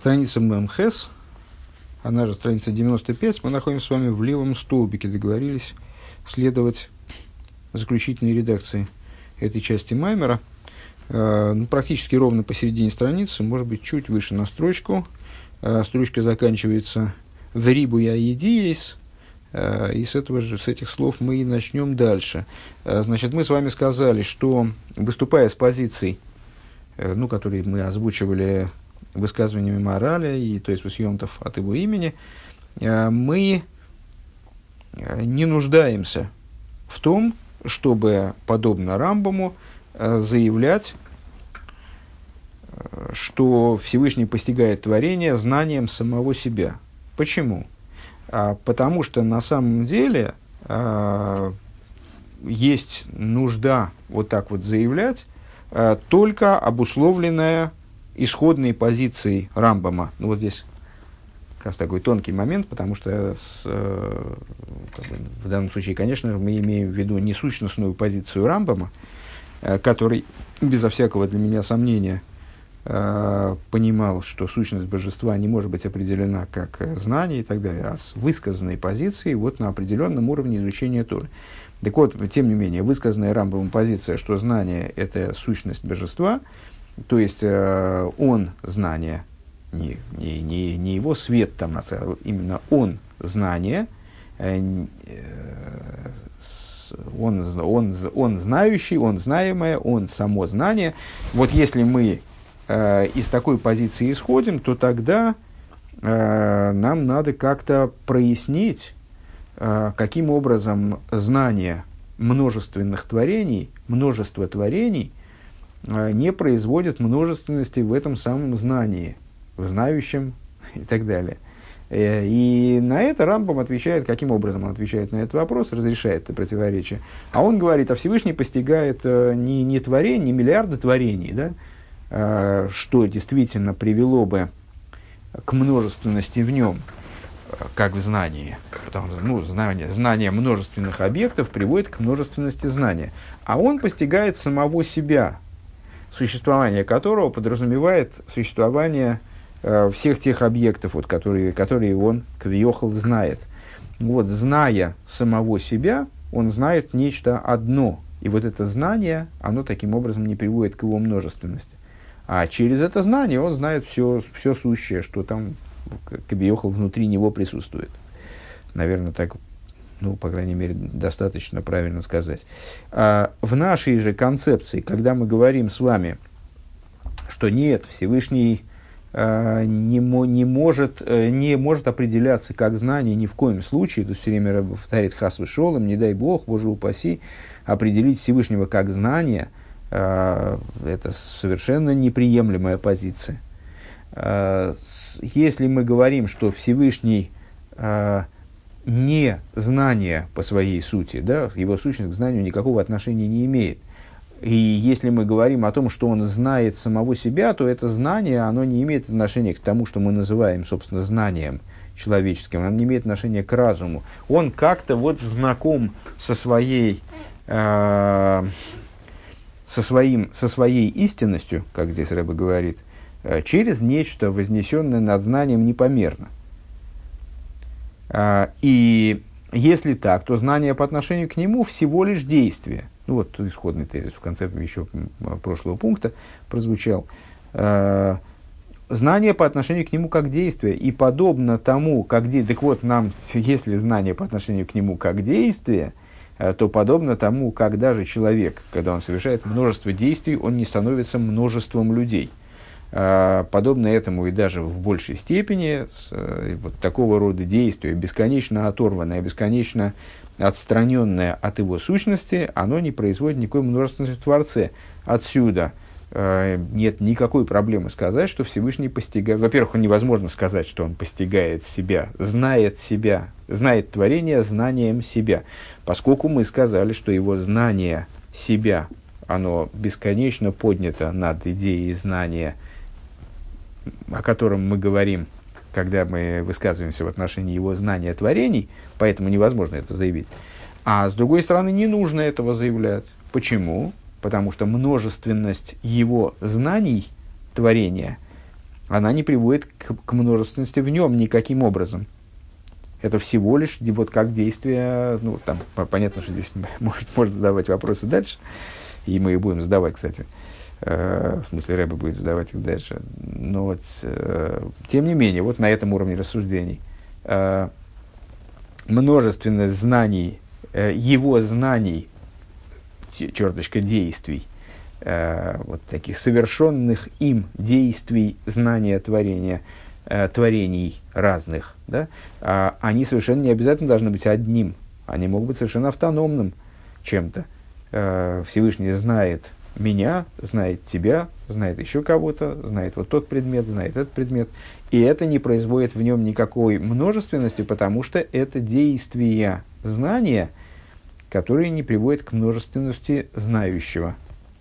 Страница ММХЭС, она же страница 95, мы находимся с вами в левом столбике, договорились следовать заключительной редакции этой части Маймера. Практически ровно посередине страницы, может быть, чуть выше на строчку. Строчка заканчивается «Верибу я едиес», и с этих слов мы и начнем дальше. Значит, мы с вами сказали, что, выступая с позиций, которые мы озвучивали высказываниями мораля, и, то есть высъемтов от его имени, мы не нуждаемся в том, чтобы, подобно Рамбаму, заявлять, что Всевышний постигает творение знанием самого себя. Почему? Потому что на самом деле есть нужда вот так вот заявлять, только обусловленная исходной позицией Рамбама. Вот здесь как раз такой тонкий момент, потому что в данном случае, конечно, мы имеем в виду не сущностную позицию Рамбама, который безо всякого для меня сомнения понимал, что сущность божества не может быть определена как знание и так далее, а с высказанной позицией вот на определенном уровне изучения Торы. Так вот, тем не менее, высказанная Рамбамом позиция, что знание – это сущность божества, то есть он знание, не его свет там, а именно он знание, он знающий, он знаемое, он само знание. Вот если мы из такой позиции исходим, то тогда нам надо как-то прояснить, каким образом знание множественных творений, множество творений не производит множественности в этом самом знании, в знающем и так далее. И на это Рамбам отвечает, каким образом он отвечает на этот вопрос, разрешает это противоречие. А он говорит, а Всевышний постигает не творение, не миллиарды творений, да, что действительно привело бы к множественности в нем, как в знании. Потому что знание множественных объектов приводит к множественности знания. А он постигает самого себя, существование которого подразумевает существование всех тех объектов, вот, которые он, квиохал, знает. Вот, зная самого себя, он знает нечто одно. И вот это знание, оно таким образом не приводит к его множественности. А через это знание он знает все сущее, что там, квиохал, внутри него присутствует. Наверное, так, по крайней мере, достаточно правильно сказать. В нашей же концепции, когда мы говорим с вами, что нет, Всевышний не может определяться как знание ни в коем случае, тут все время повторяет хас вешолом, не дай Бог, Боже упаси, определить Всевышнего как знание, это совершенно неприемлемая позиция. Если мы говорим, что Всевышний не знание по своей сути, да, его сущность к знанию никакого отношения не имеет. И если мы говорим о том, что он знает самого себя, то это знание, оно не имеет отношения к тому, что мы называем, собственно, знанием человеческим, оно не имеет отношения к разуму. Он как-то вот знаком со своей истинностью, как здесь Рэбе говорит, через нечто, вознесенное над знанием непомерно. И если так, то знание по отношению к нему всего лишь действие. Вот исходный тезис в конце еще прошлого пункта прозвучал. Знание по отношению к нему как действие. И подобно тому, как действие... Так вот, если знание по отношению к нему как действие, то подобно тому, как даже человек, когда он совершает множество действий, он не становится множеством людей. Подобно этому и даже в большей степени вот такого рода действия, бесконечно оторванное, бесконечно отстраненное от его сущности, оно не производит никакой множественности в Творце. Отсюда нет никакой проблемы сказать, что Всевышний постигает... Во-первых, невозможно сказать, что он постигает себя, знает творение знанием себя, поскольку мы сказали, что его знание себя, оно бесконечно поднято над идеей знания, о котором мы говорим, когда мы высказываемся в отношении его знания творений, поэтому невозможно это заявить. А с другой стороны, не нужно этого заявлять. Почему? Потому что множественность его знаний творения она не приводит к множественности в нем никаким образом. Это всего лишь вот как действие, ну, там, понятно, что здесь можно задавать вопросы дальше, и мы их будем задавать, кстати. В смысле, Рэбе будет задавать их дальше. Но вот, тем не менее, вот на этом уровне рассуждений множественность знаний, его знаний, черточка действий, вот таких совершенных им действий, знания творения, творений разных, да, они совершенно не обязательно должны быть одним, они могут быть совершенно автономным чем-то. Всевышний знает меня, знает тебя, знает еще кого-то, знает вот тот предмет, знает этот предмет, и это не производит в нем никакой множественности, потому что это действия знания, которые не приводят к множественности знающего.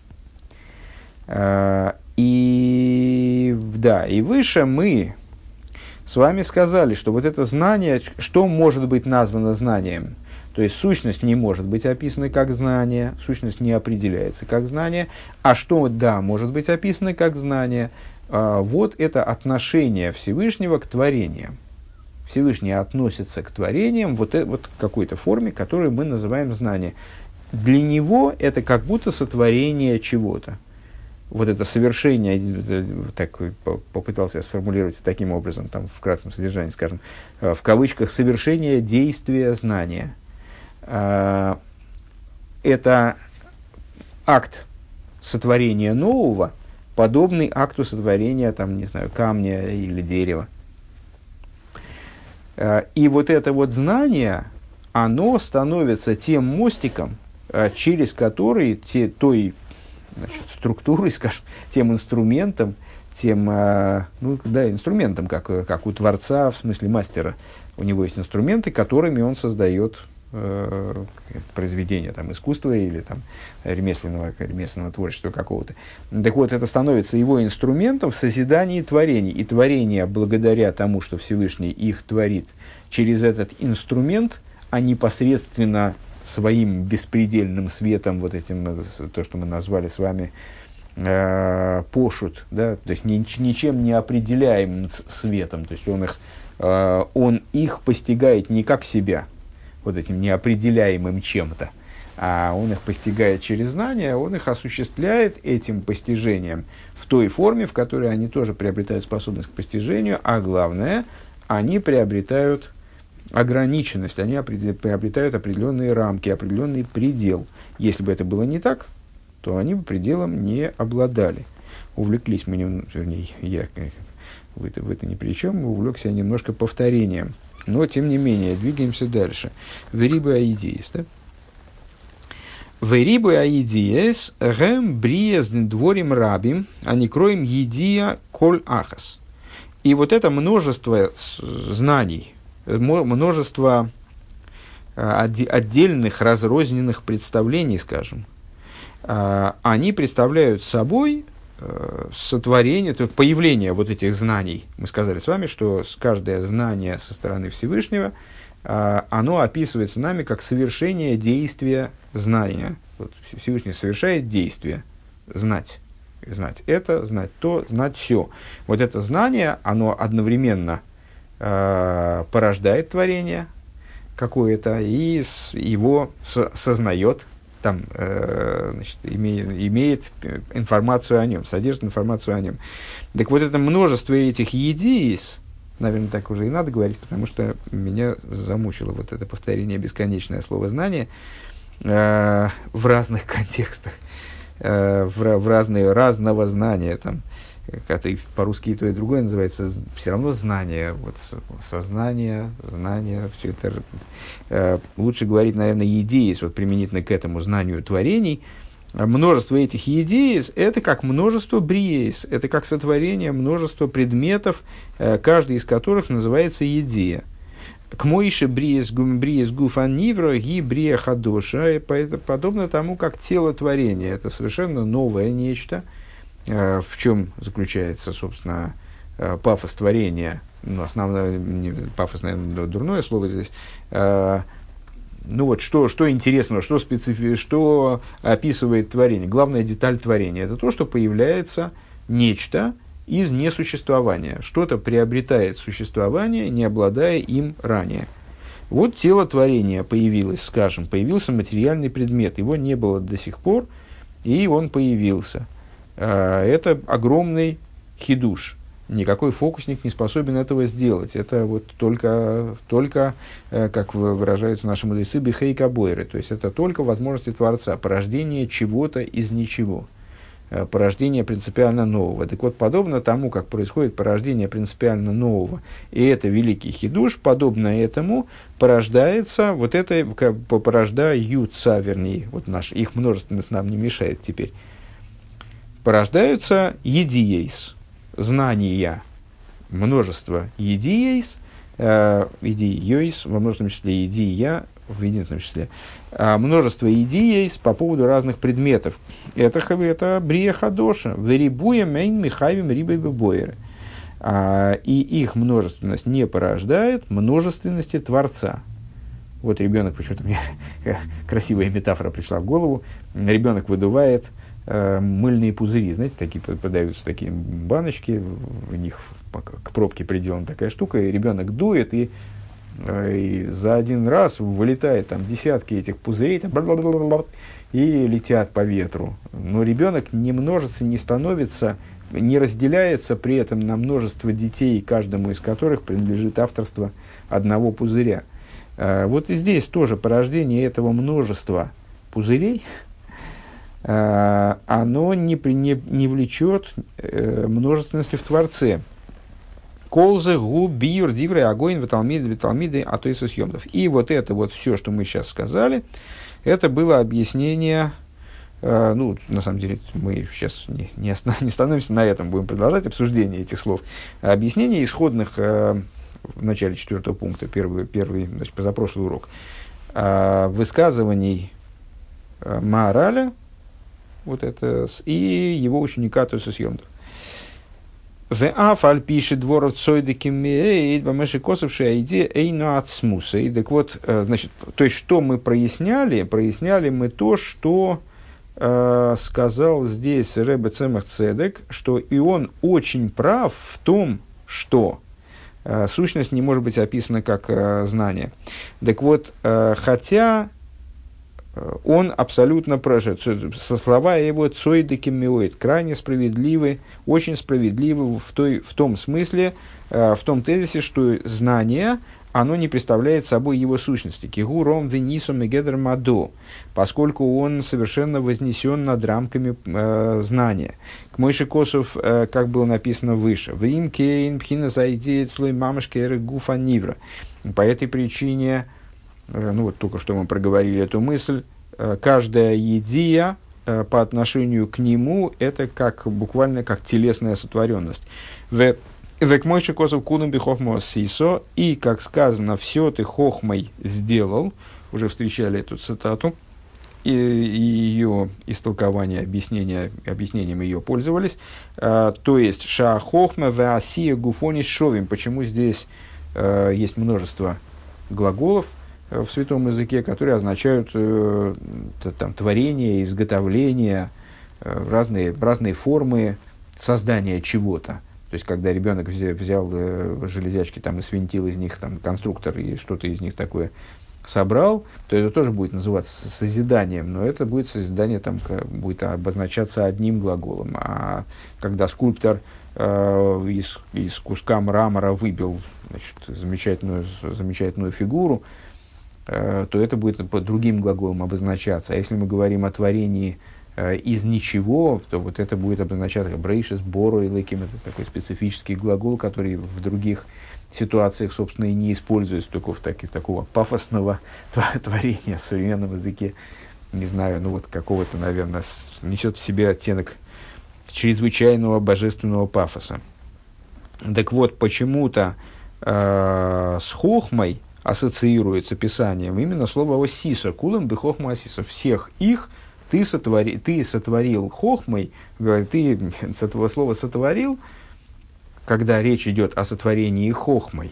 И выше мы с вами сказали, что вот это знание, что может быть названо знанием? То есть сущность не может быть описана как знание, сущность не определяется как знание, а что, да, может быть описано как знание, вот это отношение Всевышнего к творениям. Всевышний относится к творениям вот какой-то форме, которую мы называем знание. Для него это как будто сотворение чего-то. Вот это совершение, так попытался я сформулировать таким образом, там, в кратком содержании, скажем, в кавычках, совершение действия знания. Это акт сотворения нового, подобный акту сотворения, там, не знаю, камня или дерева. И вот это вот знание, оно становится тем мостиком, через который той структурой, скажем, тем инструментом, инструментом, как у творца, в смысле мастера. У него есть инструменты, которыми он создает произведения там, искусства или там, ремесленного творчества какого-то. Так вот, это становится его инструментом в созидании творений. И творения, благодаря тому, что Всевышний их творит через этот инструмент, а непосредственно своим беспредельным светом, вот этим, то, что мы назвали с вами пошут, да, то есть ничем не определяемым светом, то есть он их постигает не как себя, вот этим неопределяемым чем-то, а он их постигает через знания, он их осуществляет этим постижением в той форме, в которой они тоже приобретают способность к постижению, а главное, они приобретают ограниченность, они приобретают определенные рамки, определенный предел. Если бы это было не так, то они бы пределом не обладали. Увлеклись мы, вернее, я в это ни при чем, увлекся немножко повторением. Но, тем не менее, двигаемся дальше. Верибы аидиес, да? Верибы аидиес гэм бриез дворим рабим, а не кроем едия коль ахас. И вот это множество знаний, множество отдельных разрозненных представлений, скажем, они представляют собой сотворение, то есть появление вот этих знаний. Мы сказали с вами, что каждое знание со стороны Всевышнего, оно описывается нами как совершение действия знания. Вот Всевышний совершает действие знать. Знать это, знать то, знать все. Вот это знание, оно одновременно порождает творение какое-то и его сознает, там, имеет информацию о нем, содержит информацию о нем. Так вот, это множество этих едиис, наверное, так уже и надо говорить, потому что меня замучило вот это повторение бесконечное слова «знание» в разных контекстах, разного знания, там, как-то по-русски и то, и другое называется, все равно знание, вот, сознание, знание, все это, лучше говорить, наверное, едеис, вот, применительно к этому знанию творений. Множество этих едеис – это как множество бриес, это как сотворение множества предметов, каждый из которых называется едея. К моише бриес гуфан нивро ги брия хадоша, подобно тому, как тело творения – это совершенно новое нечто. В чем заключается, собственно, пафос творения? Ну, основное, пафос, наверное, дурное слово здесь. Ну вот, что интересного, что описывает творение? Главная деталь творения – это то, что появляется нечто, из несуществования. Что-то приобретает существование, не обладая им ранее. Вот тело творения появилось, скажем, появился материальный предмет, его не было до сих пор, и он появился. Это огромный хидуш. Никакой фокусник не способен этого сделать. Это вот только как выражаются наши мудрецы, бихейка бойры. То есть это только возможности Творца, порождение чего-то из ничего. Порождение принципиально нового. Так вот, подобно тому, как происходит порождение принципиально нового, и это великий хидуш, подобно этому порождается, вот это порождаются, вернее, вот их множественность нам не мешает теперь, порождаются едиейс, знания, множество едиейс, идиейс, во множественном числе идия, в единственном числе, множество идей по поводу разных предметов. Это брия хадоша, верибуя мейн михавим рибой бойры. И их множественность не порождает множественности Творца. Вот ребенок, почему-то мне красивая метафора пришла в голову, ребенок выдувает мыльные пузыри, знаете, такие продаются такие баночки, в них к пробке приделана такая штука, и ребенок дует, и за один раз вылетает там десятки этих пузырей там, и летят по ветру. Но ребенок не множится, не становится, не разделяется при этом на множество детей, каждому из которых принадлежит авторство одного пузыря. Вот и здесь тоже порождение этого множества пузырей, оно не влечет множественности в Творце. Колзы, гу, биюр, дивры, огонь, виталмиды, а то и съемов. И вот это вот все, что мы сейчас сказали, это было объяснение, на самом деле мы сейчас не становимся на этом, будем продолжать обсуждение этих слов. Объяснение исходных в начале 4 пункта, первый, значит, позапрошлый урок, высказываний Маараля, вот это, и его ученика то есть съемов. Так вот, значит, то есть, что мы проясняли мы то, что сказал здесь Ребе Цемах Цедек, что и он очень прав в том, что сущность не может быть описана как знание. Так вот, хотя он абсолютно прожит. Со слова его цойдекимиоид, крайне справедливы, очень справедливы в том смысле, в том тезисе, что знание, оно не представляет собой его сущности. Кигу ром венисом и гедер мадо, поскольку он совершенно вознесен над рамками знания. К Мойше Косов, как было написано выше, в им кейн пхина зайдеет слой мамашки эры гуфа нивра. По этой причине, вот только что мы проговорили эту мысль, каждая идея по отношению к нему это буквально как телесная сотворенность. Век мойши косов кулам би хохмо сисо, и, как сказано, все ты хохмой сделал, уже встречали эту цитату, и ее истолкование, объяснением ее пользовались, то есть ша хохма ве асия гуфонис шовим, почему здесь есть множество глаголов в святом языке, которые означают творение, изготовление, разные формы создания чего-то. То есть, когда ребенок взял железячки и свинтил из них конструктор и что-то из них такое собрал, то это тоже будет называться созиданием, но это будет созидание, будет обозначаться одним глаголом. А когда скульптор из куска мрамора выбил, значит, замечательную фигуру, то это будет под другим глаголом обозначаться. А если мы говорим о творении из ничего, то вот это будет обозначаться брейшис, боро и лыким. Это такой специфический глагол, который в других ситуациях, собственно, и не используется, только в такого пафосного творения в современном языке. Не знаю, какого-то, наверное, несет в себе оттенок чрезвычайного божественного пафоса. Так вот, почему-то с хохмой ассоциируется Писанием именно слово «осиса», «кулам бы хохма осиса». Всех их ты сотворил хохмой, ты слово «сотворил», когда речь идет о сотворении хохмой,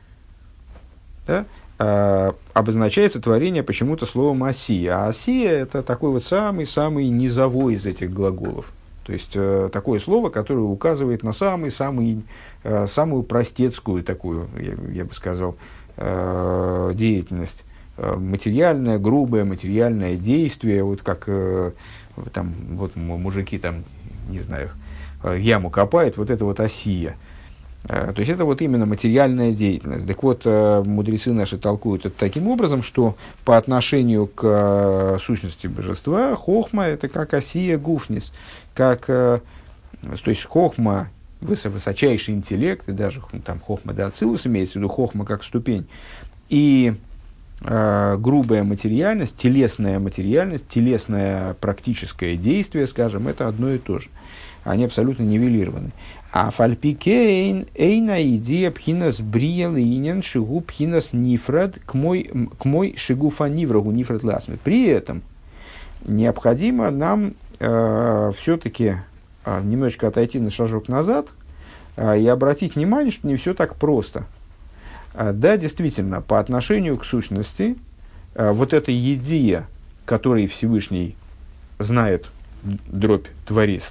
да, обозначается творение почему-то словом «осия». А «осия» — это такой вот самый-самый низовой из этих глаголов. То есть, такое слово, которое указывает на самую простецкую такую, я бы сказал, деятельность. Материальное, грубое материальное действие, вот как там, вот мужики там, не знаю, яму копают, вот это вот осия. То есть это вот именно материальная деятельность. Так вот, мудрецы наши толкуют это таким образом, что по отношению к сущности божества хохма это как осия гуфнис, как, то есть хохма, высочайший интеллект, и даже там хохма да ацилус имеется в виду, хохма как ступень, и грубая материальность, телесная практическое действие, скажем, это одно и то же. Они абсолютно нивелированы. А фальпикейн эйна идея пхинас бриел инен шигу пхинас нифрад к мой шигуфа ниврагу нифрад ласме. При этом необходимо нам все-таки немножечко отойти на шажок назад и обратить внимание, что не все так просто. Да, действительно, по отношению к сущности, вот эта идея, которой Всевышний знает, творит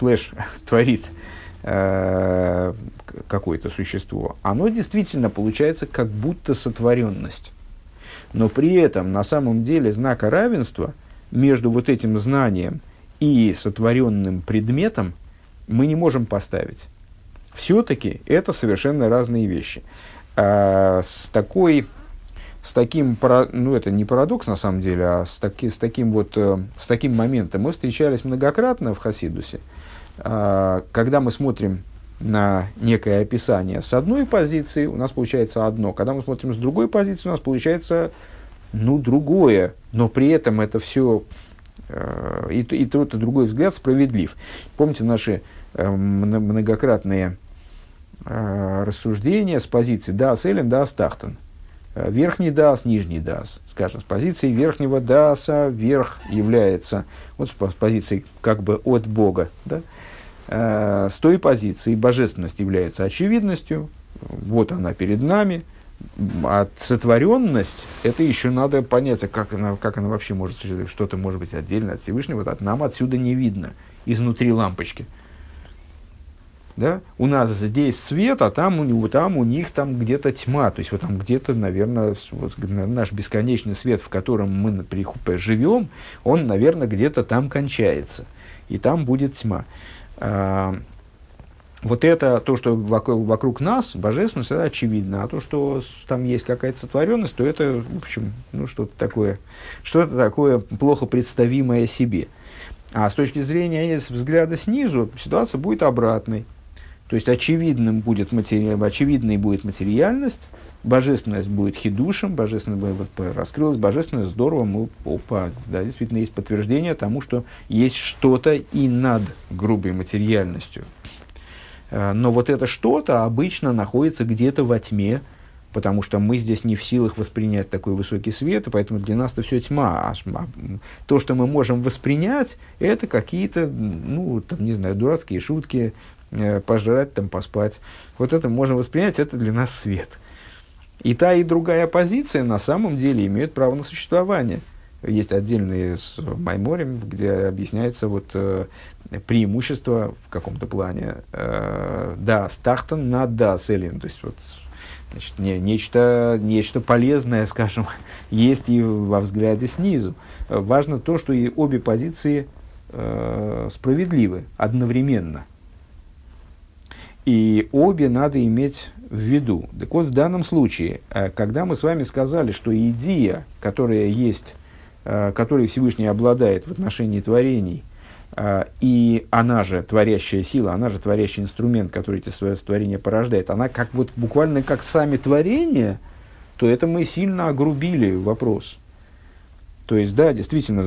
какое-то существо, оно действительно получается как будто сотворенность. Но при этом на самом деле знака равенства между вот этим знанием и сотворенным предметом мы не можем поставить. Все-таки это совершенно разные вещи. С таким, ну это не парадокс на самом деле, а с таким моментом мы встречались многократно в Хасидусе, когда мы смотрим на некое описание с одной позиции, у нас получается одно, когда мы смотрим с другой позиции, у нас получается другое, но при этом это все и тот, и другой взгляд справедлив. Помните наши многократные рассуждения с позиции даас элен, даас тахтан. Верхний даас, нижний даас. Скажем, с позиции верхнего дааса верх является, вот с позиции как бы от Бога, да? С той позиции божественность является очевидностью, вот она перед нами, а сотворенность, это еще надо понять, как она вообще может существовать, что-то может быть отдельно от Всевышнего, вот нам отсюда не видно, изнутри лампочки. Да? У нас здесь свет, а там у них там где-то тьма. То есть вот там где-то, наверное, вот наш бесконечный свет, в котором мы живем, он, наверное, где-то там кончается. И там будет тьма. Вот это то, что вокруг нас, божественность, это очевидно. А то, что там есть какая-то сотворенность, то это, в общем, что-то такое плохо представимое себе. А с точки зрения взгляда снизу, ситуация будет обратной. То есть очевидной будет материальность, божественность будет хидушем, раскрылась божественность, здорово, действительно есть подтверждение тому, что есть что-то и над грубой материальностью. Но вот это что-то обычно находится где-то во тьме, потому что мы здесь не в силах воспринять такой высокий свет, и поэтому для нас это все тьма. А то, что мы можем воспринять, это какие-то, дурацкие шутки, пожрать, там, поспать. Вот это можно воспринять, это для нас свет. И та, и другая позиция на самом деле имеют право на существование. Есть отдельные с Майморем, где объясняется преимущество в каком-то плане даас тахтан над даас элен. То есть, значит, нечто полезное, скажем, есть и во взгляде снизу. Важно то, что и обе позиции справедливы одновременно. И обе надо иметь в виду. Так вот, в данном случае, когда мы с вами сказали, что идея, которая есть, которой Всевышний обладает в отношении творений, и она же творящая сила, она же творящий инструмент, который эти свои творения порождает, она буквально как сами творения, то это мы сильно огрубили вопрос. То есть, да, действительно,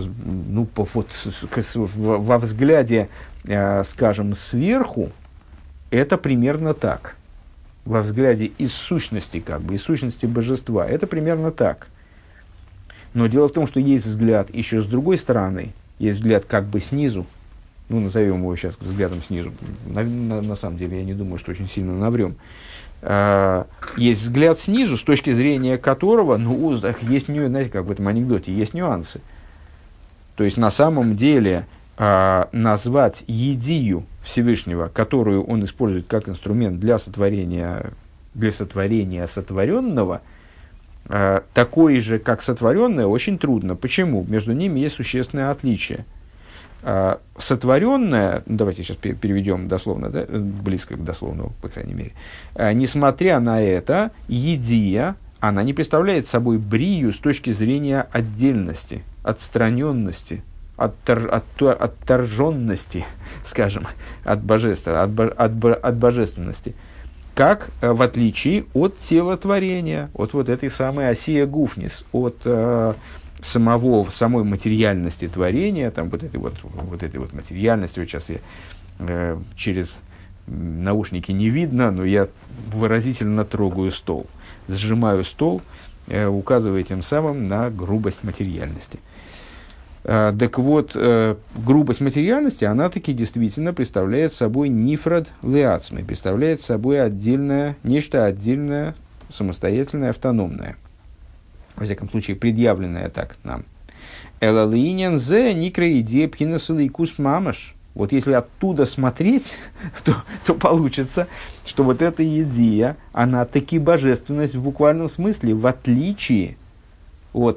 во взгляде, скажем, сверху, это примерно так. Во взгляде из сущности, из сущности божества, это примерно так. Но дело в том, что есть взгляд еще с другой стороны, есть взгляд как бы снизу, назовем его сейчас взглядом снизу, на самом деле я не думаю, что очень сильно наврем. Есть взгляд снизу, с точки зрения которого, есть, знаете, как в этом анекдоте, есть нюансы. То есть, на самом деле, назвать идею Всевышнего, которую он использует как инструмент для сотворения сотворенного, такой же, как сотворенное, очень трудно. Почему? Между ними есть существенное отличие. Сотворенное, давайте сейчас переведем дословно, да, близко к дословному, по крайней мере, несмотря на это, едия, она не представляет собой брию с точки зрения отдельности, отстраненности, отторженности, скажем, от божественности, как в отличие от тела творения, от вот этой самой осия гуфнис, от самой материальности творения, там вот этой вот материальности, вот сейчас я через наушники не видно, но я выразительно трогаю стол, сжимаю стол, указывая тем самым на грубость материальности. Так вот, грубость материальности, она таки действительно представляет собой нифрад леацмы, представляет собой нечто отдельное, самостоятельное, автономное. Во всяком случае, предъявленное так нам. Элалинен зе никра идея пхинасалейкус мамаш. Вот если оттуда смотреть, то получится, что вот эта идея, она таки божественность в буквальном смысле, в отличие от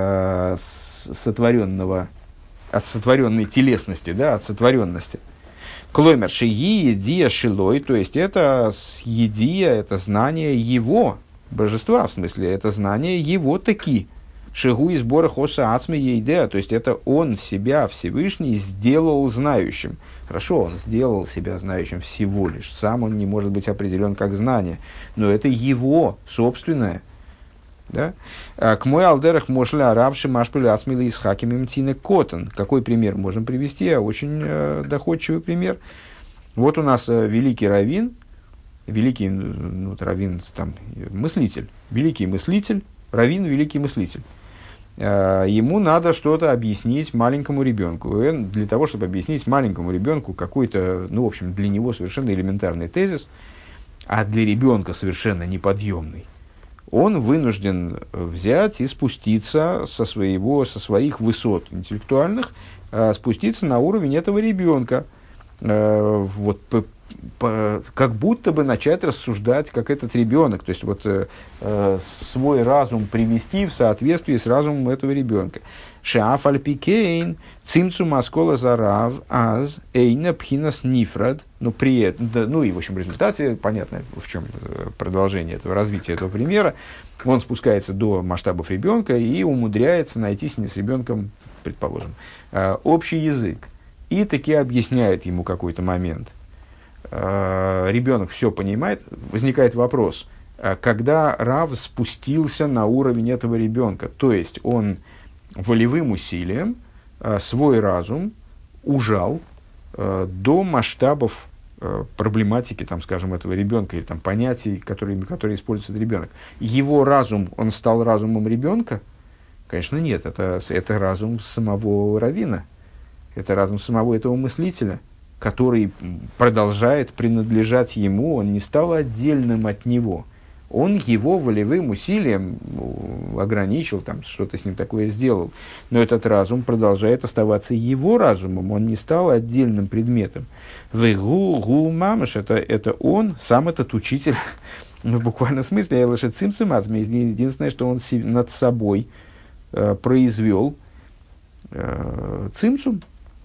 сотворенной телесности, да, от сотворенности. Клоймер шии едия шилой, то есть это едия, это знание его, божества, в смысле, это знание его таки. Шигу из бора хоса ацми ейдеа, то есть это он себя, Всевышний, сделал знающим. Хорошо, он сделал себя знающим всего лишь, сам он не может быть определен как знание, но это его собственное. Да? К мой алдерах мошля арабши машпили асмили из хакимим тине котон. Какой пример можем привести? Очень доходчивый пример. Вот у нас великий раввин, раввин, там, мыслитель, великий мыслитель, раввин, великий мыслитель. Ему надо что-то объяснить маленькому ребенку. И для того, чтобы объяснить маленькому ребенку какой-то, в общем, для него совершенно элементарный тезис, а для ребенка совершенно неподъемный, он вынужден взять и спуститься со своих высот интеллектуальных, спуститься на уровень этого ребенка. Как будто бы начать рассуждать, как этот ребенок, то есть свой разум привести в соответствии с разумом этого ребенка. Шааф альпикейн цимцум аскола зарав аз эйна пхинас нифрад. При этом, и в общем в результате понятно, в чем продолжение этого развития этого примера. Он спускается до масштабов ребенка и умудряется найти с ребенком, предположим, общий язык. И таки объясняет ему какой-то момент. Ребенок все понимает, возникает вопрос, когда Рав спустился на уровень этого ребенка, то есть он волевым усилием свой разум ужал до масштабов проблематики, там, скажем, этого ребенка или там, понятий, которые использует этот ребенок. Его разум, он стал разумом ребенка? Конечно, нет, это разум самого раввина, это разум самого этого мыслителя, который продолжает принадлежать ему, он не стал отдельным от него. Он его волевым усилием ограничил, там, что-то с ним такое сделал. Но этот разум продолжает оставаться его разумом, он не стал отдельным предметом. Вегу мамаш, это он, сам этот учитель, в буквальном смысле, единственное, что он над собой произвел цимцум.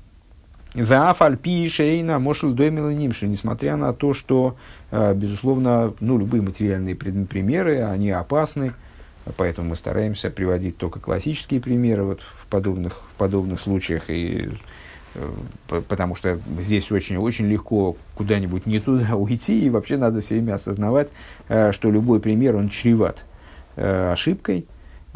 Несмотря на то, что, безусловно, любые материальные примеры, они опасны, поэтому мы стараемся приводить только классические примеры в подобных случаях, потому что здесь очень, очень легко куда-нибудь не туда уйти, и вообще надо все время осознавать, что любой пример, он чреват ошибкой.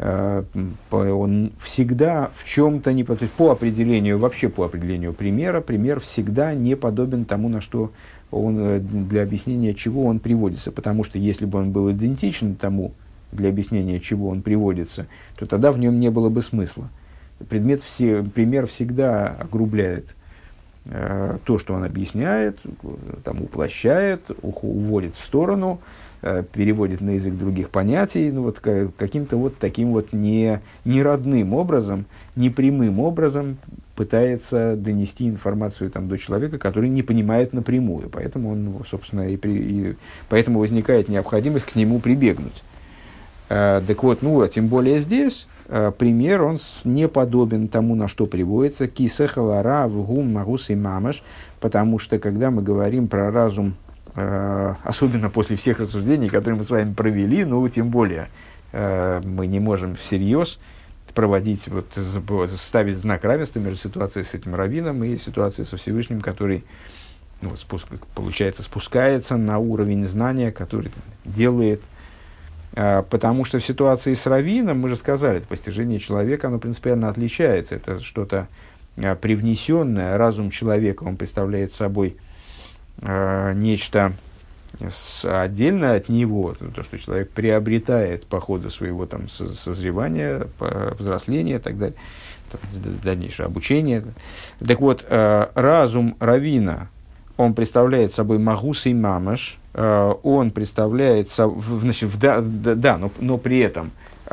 Он всегда в чем-то не подобен, по определению примера, пример всегда не подобен тому, на что он, для объяснения чего он приводится. Потому что если бы он был идентичен тому, для объяснения чего он приводится, то тогда в нем не было бы смысла. Пример всегда огрубляет то, что он объясняет, там, уплощает, уводит в сторону, переводит на язык других понятий, каким-то таким неродным образом, непрямым образом пытается донести информацию там, до человека, который не понимает напрямую. Поэтому, он, собственно, поэтому возникает необходимость к нему прибегнуть. Так вот, тем более здесь пример, он не подобен тому, на что приводится кисехалара вгум магус и мамаш, потому что, когда мы говорим про разум, особенно после всех рассуждений, которые мы с вами провели, тем более мы не можем всерьез проводить, ставить знак равенства между ситуацией с этим раввином и ситуацией со Всевышним, который, получается, спускается на уровень знания, который делает. Потому что в ситуации с раввином, мы же сказали, это постижение человека, оно принципиально отличается. Это что-то привнесенное. Разум человека, он представляет собой нечто отдельно от него, то, что человек приобретает по ходу своего созревания, взросления и так далее, дальнейшее обучение. Так вот, разум раввина, он представляет собой магус и мамаш, он представляет собой, но при этом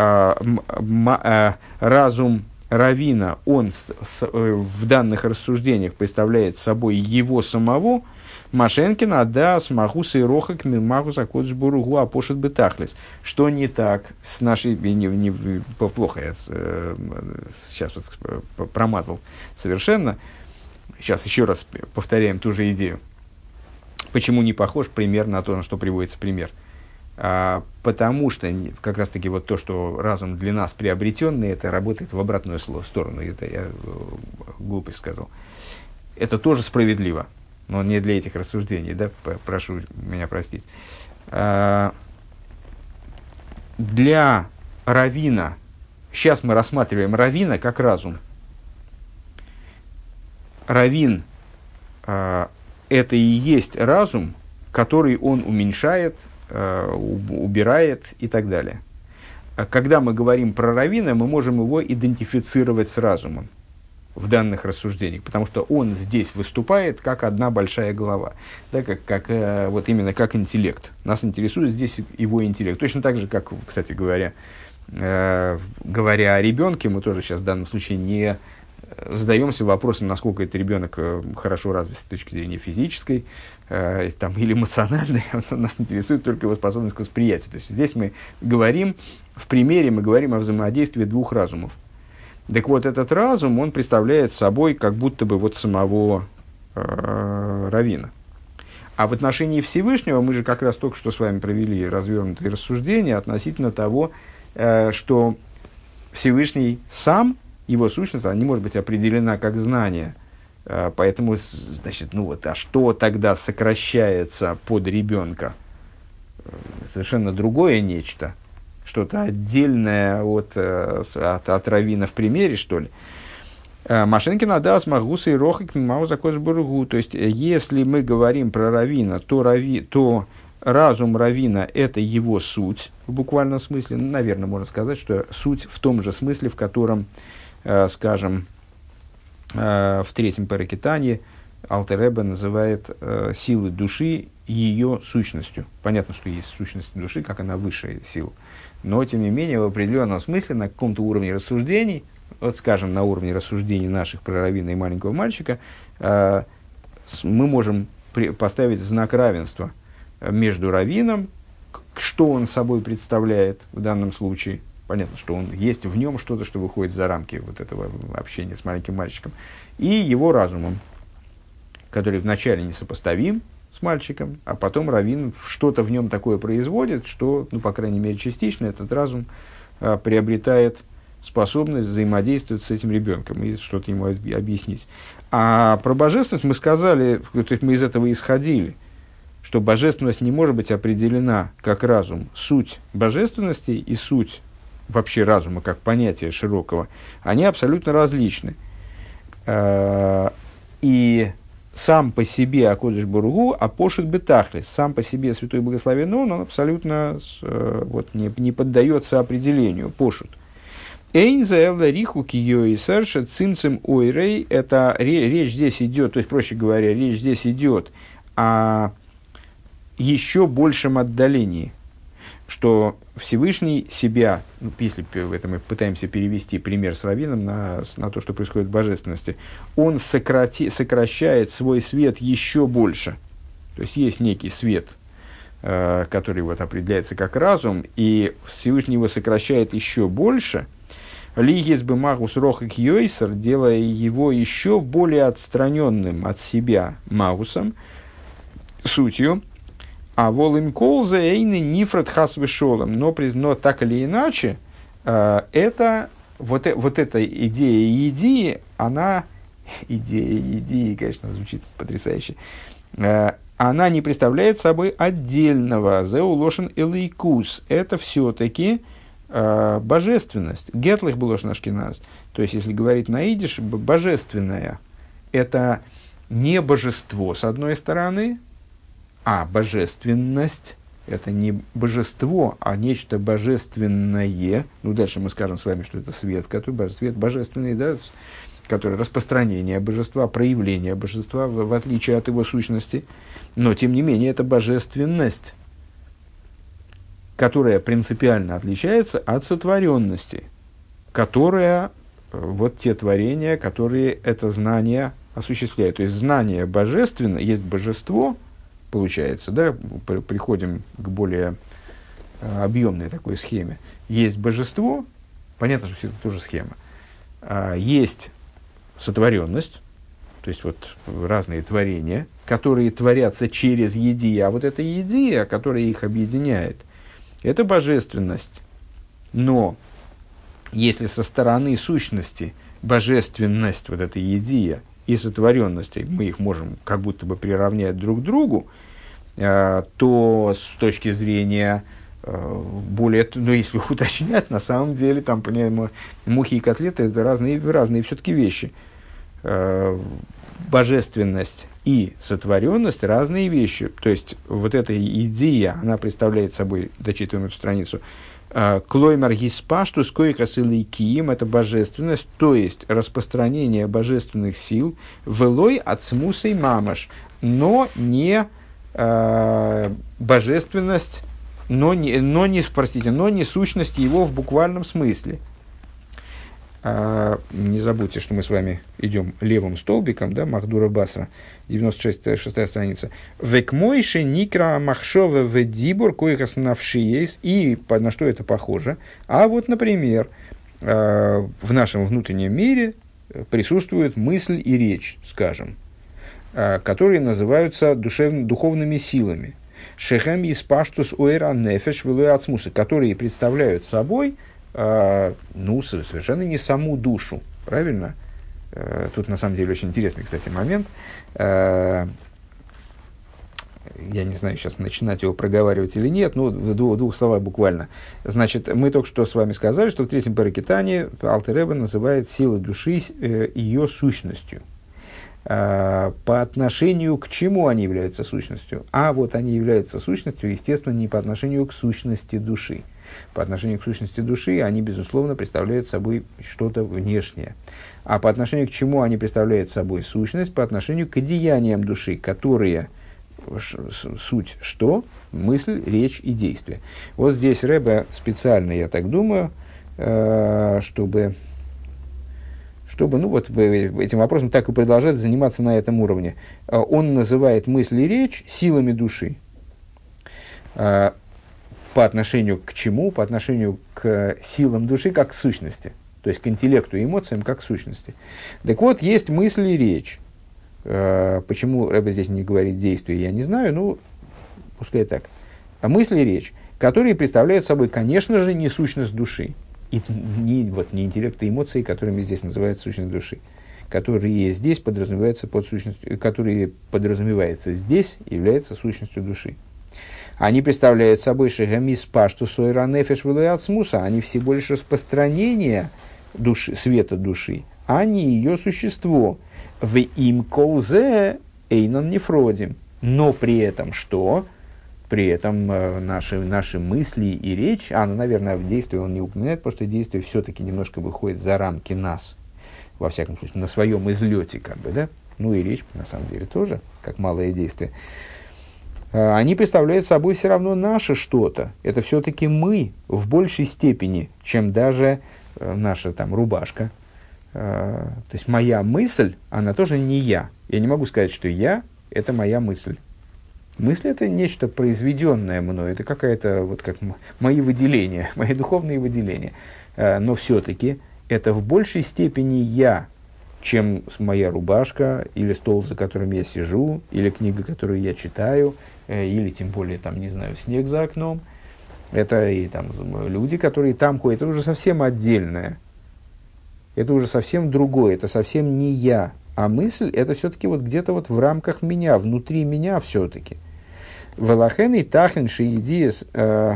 разум раввина, он в данных рассуждениях представляет собой его самого. Машенкина, да, с Махуса и Рохак, Махуса Кодшбуругу, Апошет Бетахлис. Что не так с нашей... Плохо я сейчас промазал совершенно. Сейчас еще раз повторяем ту же идею. Почему не похож пример на то, на что приводится пример? Потому что как раз-таки то, что разум для нас приобретенный, это работает в обратную сторону. Это я глупость сказал. Это тоже справедливо. Но не для этих рассуждений, да, прошу меня простить. Для раввина, сейчас мы рассматриваем раввина как разум. Раввин это и есть разум, который он уменьшает, убирает и так далее. Когда мы говорим про раввина, мы можем его идентифицировать с разумом в данных рассуждениях, потому что он здесь выступает как одна большая голова, да, именно как интеллект. Нас интересует здесь его интеллект. Точно так же, как, кстати говоря, говоря о ребенке, мы тоже сейчас в данном случае не задаемся вопросом, насколько этот ребенок хорошо развит с точки зрения физической или эмоциональной. Нас интересует только его способность к восприятию. То есть здесь мы говорим, в примере мы говорим о взаимодействии двух разумов. Так вот, этот разум, он представляет собой как будто бы самого раввина. А в отношении Всевышнего мы же как раз только что с вами провели развернутые рассуждения относительно того, что Всевышний сам, его сущность, она не может быть определена как знание. Поэтому, значит, а что тогда сокращается под ребенка? Совершенно другое нечто. Что-то отдельное от раввина в примере, что ли. Машенкина дас магуса и рохак мимау закош бургу. То есть, если мы говорим про раввина, то разум раввина – это его суть, в буквальном смысле. Наверное, можно сказать, что суть в том же смысле, в котором, скажем, в третьем параке Таньи Алтер Ребе называет силы души ее сущностью. Понятно, что есть сущность души, как она высшая сила. Но, тем не менее, в определенном смысле, на каком-то уровне рассуждений, скажем, на уровне рассуждений наших про раввина и маленького мальчика, мы можем поставить знак равенства между раввином, что он собой представляет в данном случае. Понятно, что есть в нем что-то, что выходит за рамки этого общения с маленьким мальчиком, и его разумом, который вначале несопоставим с мальчиком, а потом раввин что-то в нем такое производит, что, по крайней мере, частично этот разум приобретает способность взаимодействовать с этим ребенком и что-то ему объяснить. А про божественность мы сказали, то есть мы из этого исходили, что божественность не может быть определена как разум. Суть божественности и суть вообще разума, как понятия широкого, они абсолютно различны. И сам по себе Акодыш Баругу Апошет Бетахлис, сам по себе Святой Благословен он абсолютно не поддается определению, пошут. Эйнзаэлда риху киё и сэрша цимцем ойрей, это речь здесь идет, то есть, проще говоря, речь здесь идет о еще большем отдалении, что Всевышний себя, ну, если это мы пытаемся перевести пример с раввином на то, что происходит в божественности, он сокращает свой свет еще больше. То есть есть некий свет, который вот определяется как разум, и Всевышний его сокращает еще больше, лигис бы магус рохак йойсер, делая его еще более отстраненным от себя магусом, сутью, а волим колза эйны нифрат хас вешолом. Но так или иначе, это, вот эта идея идеи, она, идея идеи, конечно, звучит потрясающе, она не представляет собой отдельного зеулошен элейкус. Это все-таки божественность. Гетлых булошен ашкеназ. То есть, если говорить на идиш, божественное – это не божество, с одной стороны, а божественность – это не божество, а нечто божественное. Ну, дальше мы скажем с вами, что это свет, свет божественный, да, который распространение божества, проявление божества, в отличие от его сущности. Но, тем не менее, это божественность, которая принципиально отличается от сотворенности, которая, вот те творения, которые это знание осуществляют. То есть, знание божественное, есть божество, получается, да, приходим к более объемной такой схеме. Есть божество, понятно, что все это тоже схема. Есть сотворенность, то есть вот разные творения, которые творятся через едия. А вот эта едия, которая их объединяет, это божественность. Но если со стороны сущности божественность, вот эта едия и сотворенность, мы их можем как будто бы приравнять друг к другу, то с точки зрения более, ну, если уточнять, на самом деле, там, понимаем, мухи и котлеты – это разные все-таки вещи. Божественность и сотворенность – разные вещи. То есть, вот эта идея, она представляет собой, дочитываем эту страницу, «Клоймар гиспаштус койкас илейкиим» – это божественность, то есть, распространение божественных сил, «велой ацмусей мамаш», но не божественность, но не сущность его в буквальном смысле. Не забудьте, что мы с вами идем левым столбиком, да, Махдура Басра, 96-я страница. «Векмойши никра махшова ведибур койхас навшиес». И на что это похоже? А вот, например, в нашем внутреннем мире присутствует мысль и речь, скажем, которые называются духовными силами. «Шехем испаштус уэра нефеш вилуэ ацмуса», которые представляют собой совершенно не саму душу, правильно? Тут, на самом деле, очень интересный, кстати, момент. Я не знаю, сейчас начинать его проговаривать или нет, но в двух словах буквально. Значит, мы только что с вами сказали, что в третьем паракитане Алтер Ребе называет силы души ее сущностью. По отношению к чему они являются сущностью? А вот они являются сущностью, естественно, не по отношению к сущности души. По отношению к сущности души они, безусловно, представляют собой что-то внешнее. А по отношению к чему они представляют собой сущность? По отношению к деяниям души, которые суть что? Мысль, речь и действие. Вот здесь Ребе специально, я так думаю, чтобы этим вопросом так и продолжать заниматься на этом уровне. Он называет мысль и речь силами души. По отношению к чему? По отношению к силам души как к сущности. То есть к интеллекту и эмоциям как к сущности. Так вот, есть мысль и речь. Почему Ребе здесь не говорит действие, я не знаю, пускай так. А мысль и речь, которые представляют собой, конечно же, не сущность души. И не интеллект и эмоции, которыми здесь называют сущность души. Которые здесь подразумеваются под сущностью, которые подразумевается здесь, является сущностью души. Они представляют собой шегамис пашту сойра нефеш вилуяцмуса. Они всего лишь распространение души, света души, а не ее существо. В им колзе эйнон нефродим. Но при этом что? При этом наши мысли и речь, наверное, в действии он не упоминает, потому что действие все-таки немножко выходит за рамки нас, во всяком случае, на своем излете, как бы, да? Ну и речь, на самом деле, тоже, как малое действие. они представляют собой все равно наше что-то. Это все-таки мы в большей степени, чем даже наша там рубашка. То есть моя мысль, она тоже не я. Я не могу сказать, что я – это моя мысль. Мысль – это нечто произведенное мной, это какая-то, вот как мои выделения, мои духовные выделения. Но все-таки это в большей степени я, чем моя рубашка, или стол, за которым я сижу, или книга, которую я читаю, или тем более, там, не знаю, снег за окном. Это и там люди, которые там ходят, это уже совсем отдельное. Это уже совсем другое, это совсем не я. А мысль – это все-таки вот где-то вот в рамках меня, внутри меня все-таки. Велахен етахен шеидиес,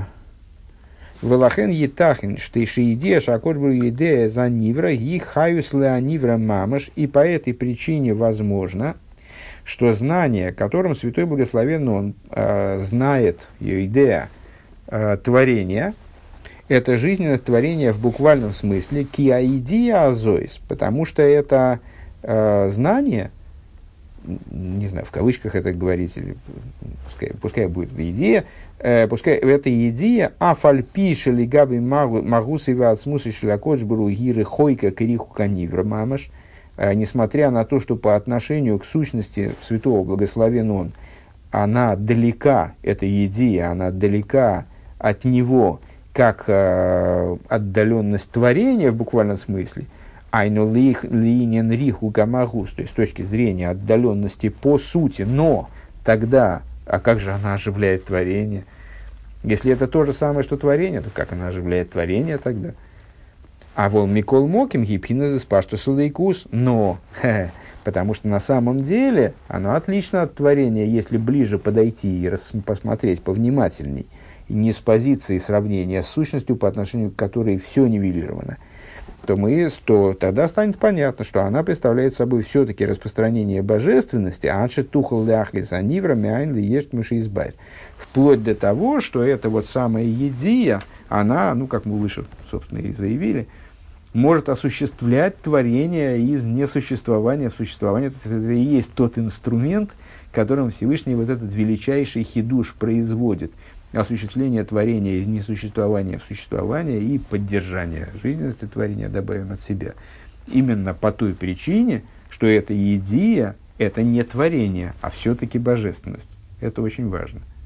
велахен етахен шеидиес, акошбру идея за нивра, и хаюс леонивра мамаш. И по этой причине возможно, что знание, которым Святой Благословенный он знает, идея творения, это жизненное творение в буквальном смысле, киаидия азоис, потому что это знание, не знаю, в кавычках это говорится, пускай будет идея, пускай эта идея, афальпиша лигаби магусы вацмусы шлякоджбру гиры хойка криху канивра мамаш, несмотря на то, что по отношению к сущности Святого Благословен Он, она далека, эта идея, она далека от него, как отдаленность творения в буквальном смысле, айну линен риху гамагус, то есть с точки зрения отдаленности по сути, но тогда, а как же она оживляет творение? Если это то же самое, что творение, то как она оживляет творение тогда? А вол микол моким гипхинезес паштус лейкус, но, потому что на самом деле оно отлично от творения, если ближе подойти и посмотреть повнимательней, и не с позиции сравнения с сущностью, по отношению к которой все нивелировано, то тогда станет понятно, что она представляет собой все-таки распространение божественности, анши тухал ляхлис аниврами айнли ешт мышиизбайр. Вплоть до того, что эта вот самая идея, она, ну, как мы выше, собственно, и заявили, может осуществлять творение из несуществования в существование. То есть это и есть тот инструмент, которым Всевышний вот этот величайший хидуш производит. Осуществление творения из несуществования в существование и поддержание жизненности творения, добавим от себя. Именно по той причине, что эта идея – это не творение, а все-таки божественность. Это очень важно.